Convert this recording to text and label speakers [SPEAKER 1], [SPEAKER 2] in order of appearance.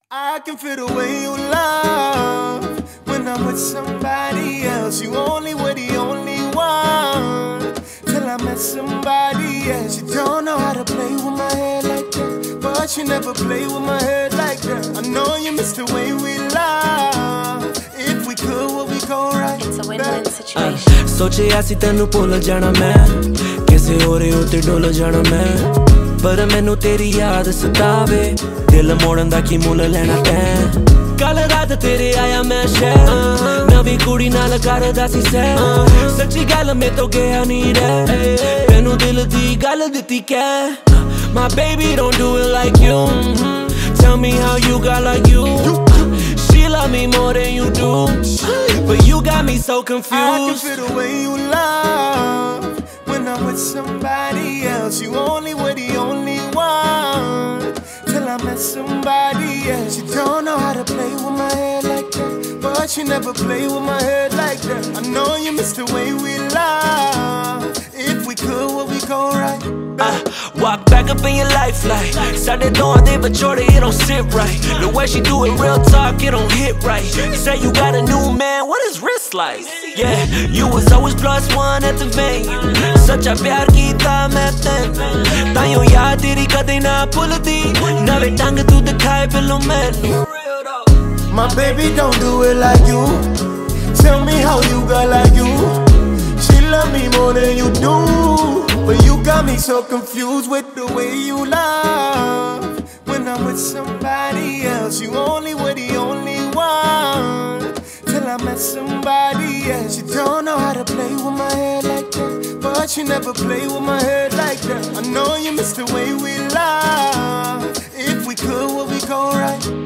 [SPEAKER 1] I can feel the way you love when I'm with somebody else. You only were the only one till I met somebody else. You don't know how to play with my head like that, but you never play with my head like that. I know you miss the way we love. If we could, would we go right?
[SPEAKER 2] It's a win-win situation.
[SPEAKER 3] सोचिया सी तेनू भुल जाना मैं, किसे होर उत्ते डुल जाना मैं, पर मैनू तेरी याद सतावे, दिल मोड़न दा की मुल लेना तैं। कल रात तेरे आया मैं शहर, नवी कुड़ी नाल करदा सी सैर, सच्ची गल में तो गया नहीं रह, तेनू दिल दी गल दित्ती कह। My baby don't do it like you, tell me how you got like you. She love me more than you do, but you got me so confused.
[SPEAKER 1] I can feel the way you love when I'm with somebody else. You only were the only one till I met somebody else. You don't know how to play with my head like that, but you never play with my head like that. I know you miss the way we love. If we could, would we go right?
[SPEAKER 3] Walk back up in your life like Saturday dawn, they but Jordan, it don't sit right. The way she do it, real talk, it don't hit right. You say you got a new man, what is wrist like? Yeah, you was always +1 at the venue. Sacha pyar kita main tenu, taiyo yaad teri kade na bhuldi, nave tang tu dikhaye pillow mainu.
[SPEAKER 1] My baby don't do it like you. Tell me how you got like you. She love me more than you do, but you got me so confused with the way you love when I'm with somebody else. You only were the only one till I met somebody else. You don't know how to play with my head like that, but you never play with my head like that. I know you miss the way we love. If we could, would we go right?